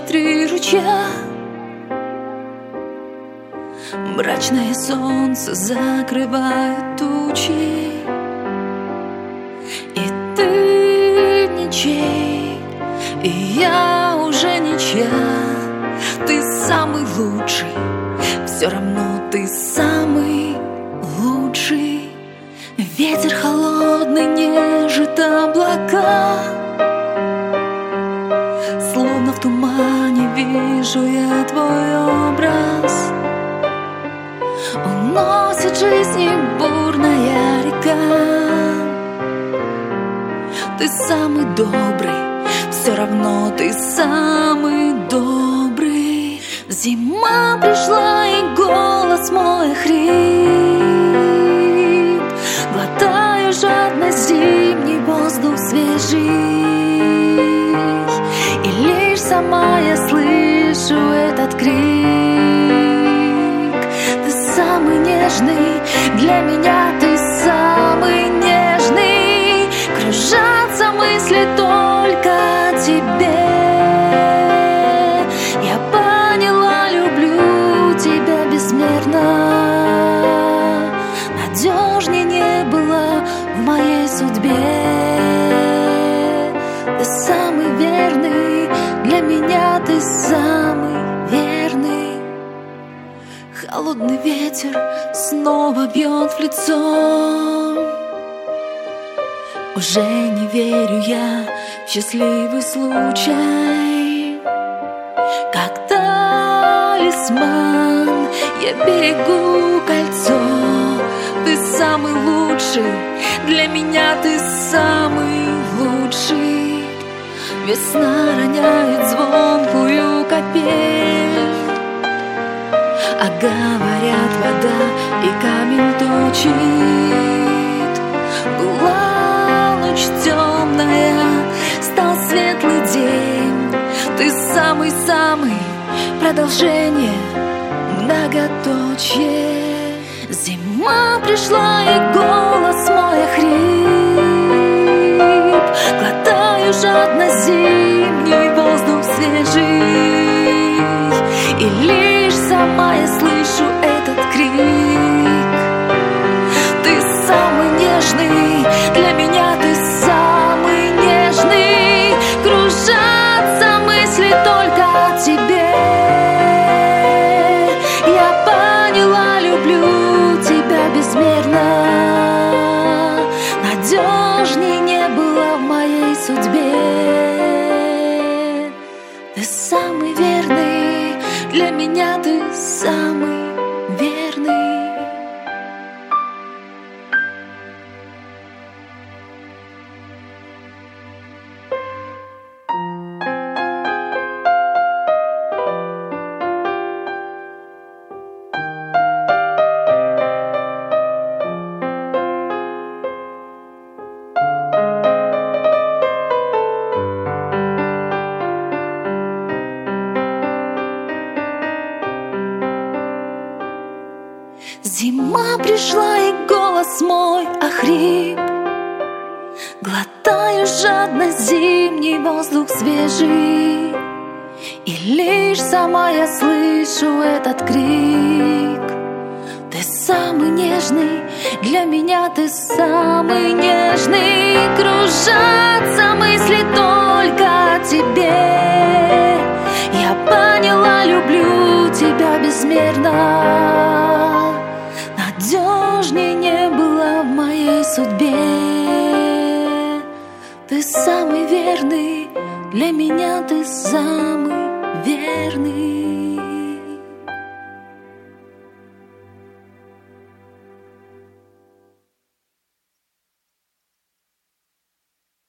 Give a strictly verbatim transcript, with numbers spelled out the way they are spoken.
три ручья. Мрачное солнце закрывает тучи, и ты ничей, и я уже ничья. Ты самый лучший, все равно ты самый лучший. Ветер холодный нежит облака, словно в тумане вижу я твой образ. Уносит жизни бурная река. Ты самый добрый, все равно ты самый добрый. Зима пришла, и голос мой хрип. Глотаю жадно зимний воздух свежий, и лишь сама я слышу этот крик. Ты самый нежный, для меня ты самый нежный. Кружатся мысли только о тебе. Я поняла, люблю тебя безмерно. Надежней не было в моей судьбе. Ты самый верный, для меня ты самый верный. Холодный ветер снова бьет в лицо. Уже не верю я в счастливый случай. Как талисман я берегу кольцо. Ты самый лучший, для меня ты самый лучший. Весна роняет звонкую капель, а говорят, вода и камень точит. Была ночь темная, стал светлый день. Ты самый-самый, продолжение многоточие. Зима пришла, и голос мой охрип. Глотаю жадно зимний воздух свежий, и лишь сама я слышу этот крик. Ты самый нежный, для меня ты самый нежный. Кружатся мысли только о тебе. Я поняла, люблю тебя безмерно. Надежней не было в моей судьбе. Ты самый верный, для меня ты самый верный. Зима пришла, и голос мой охрип. Глотаю жадно зимний воздух свежий, и лишь сама я слышу этот крик. Ты самый нежный, для меня ты самый нежный. Кружатся мысли только о тебе. Я поняла, люблю тебя безмерно. Надежней не было в моей судьбе. Ты самый верный, для меня ты самый верный.